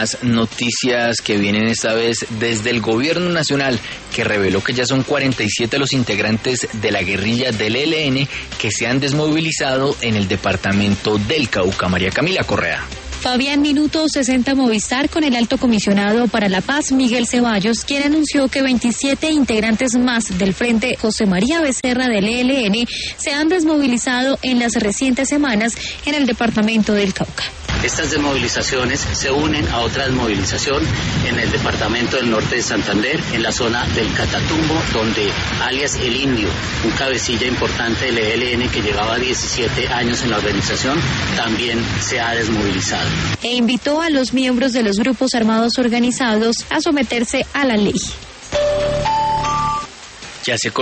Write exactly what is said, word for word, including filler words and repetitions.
más noticias que vienen esta vez desde el gobierno nacional, que reveló que ya son cuarenta y siete los integrantes de la guerrilla del E L N que se han desmovilizado en el departamento del Cauca. María Camila Correa. Fabián, Minuto sesenta Movistar, con el alto comisionado para la paz, Miguel Ceballos, quien anunció que veintisiete integrantes más del Frente José María Becerra del E L N se han desmovilizado en las recientes semanas en el departamento del Cauca. Estas desmovilizaciones se unen a otra desmovilización en el departamento del norte de Santander, en la zona del Catatumbo, donde alias El Indio, un cabecilla importante del E L N que llevaba diecisiete años en la organización, también se ha desmovilizado. E invitó a los miembros de los grupos armados organizados a someterse a la ley. Ya se